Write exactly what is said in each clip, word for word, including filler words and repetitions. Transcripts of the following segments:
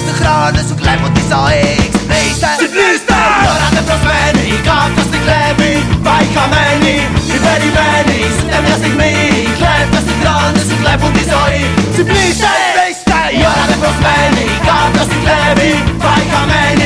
Κλέφτες του χρόνου σου κλέβουν τη ζωή. Ξυπνήστε, ξυπνήστε! Η ώρα δεν προσμένει, κάποιος την κλέβει. Πάει χαμένη, τι περιμένεις? Ούτε μια στιγμή. Κλέφτες του χρόνου σου κλέβουν τη ζωή. Ξυπνήστε, ξυπνήστε! Η ώρα δεν προσμένει, κάποιος την κλέβει. Πάει χαμένη.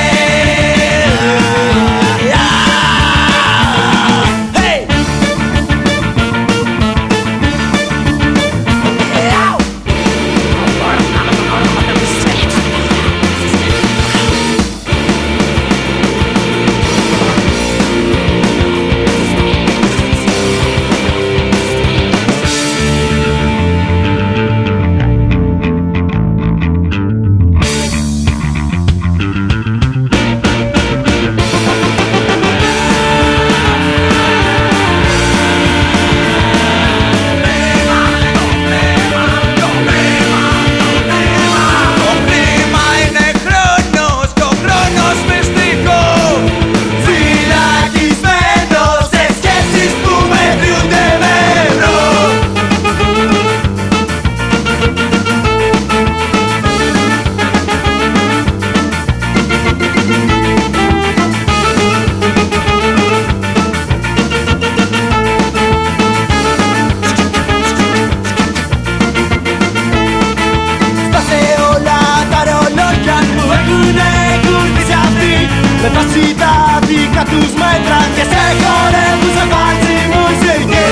Με βάση τα δικά τους μέτρα και σε χορεύουν σε βάζει μουσική.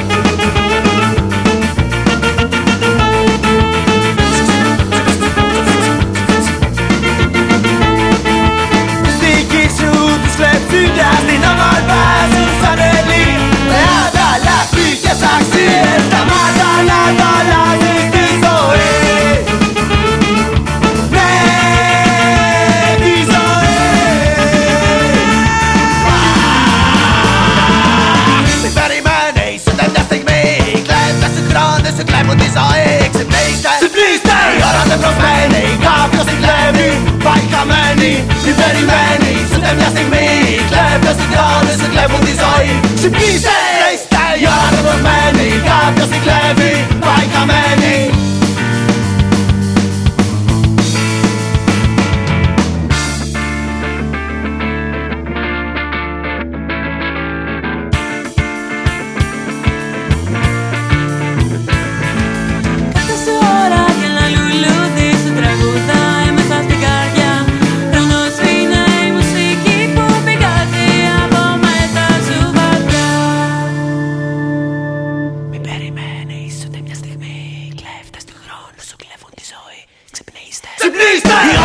Τις δικής σου τις κλεψίδες την αμαλβάζουν σαν ελί. Με ανταλλακτικές αξίες τα μάτα να τα αλλάζεις τη ζωή. Σου κλέβουν τη ζωή. Ξυπνήστε, ξυπνήστε! Η ώρα δεν προσμένει, κάποιος την κλέβει. Πάει χαμένη, τι περιμένεις? Ούτε μια στιγμή. Κλέφτες του χρόνου σου κλέβουν τη ζωή. Ξυπνήστε, ξυπνήστε! Η ώρα δεν προσμένει, κάποιος την κλέβει. Πάει χαμένη. Ξυπνήστε!